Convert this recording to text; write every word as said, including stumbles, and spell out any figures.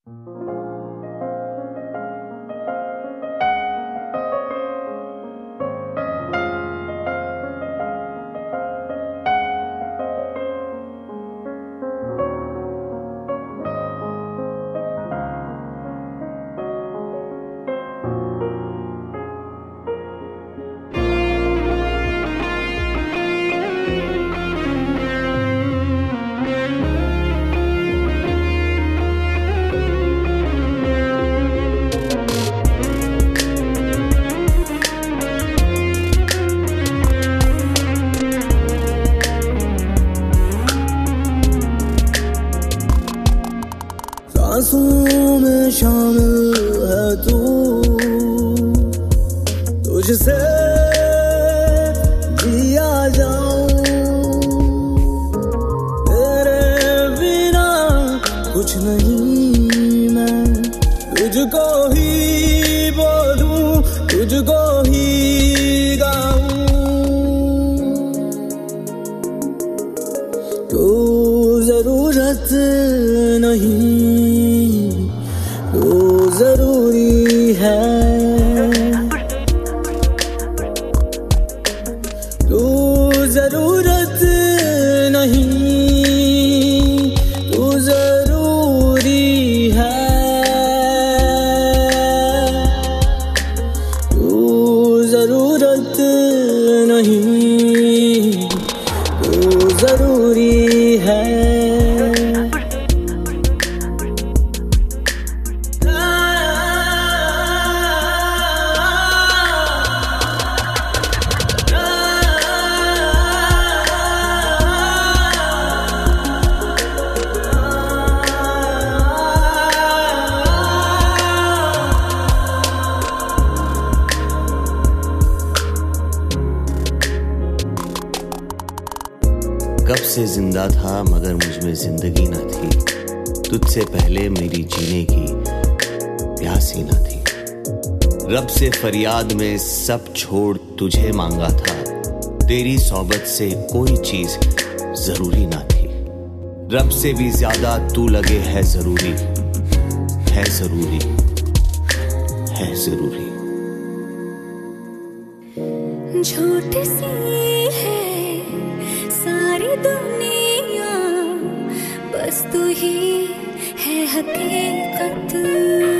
सांसों में शामिल है तू, तुझसे जिया जाऊं, तेरे बिना कुछ नहीं, मैं तुझको ही बोलूं, तुझको ही गाऊं। तू जरूरत नहीं, तू जरूरी है, तू जरूरत नहीं, तू जरूरी है, तू जरूरत नहीं, तू जरूरी है। कब से जिंदा था मगर मुझ में जिंदगी न थी, तुझसे पहले मेरी जीने की प्यास ही न थी। रब से फरियाद में सब छोड़ तुझे मांगा था, तेरी सोबत से कोई चीज जरूरी न थी। रब से भी ज्यादा तू लगे है जरूरी, है जरूरी, है जरूरी। झूठ सी है सारी दुनिया, बस तू ही है हकीकत।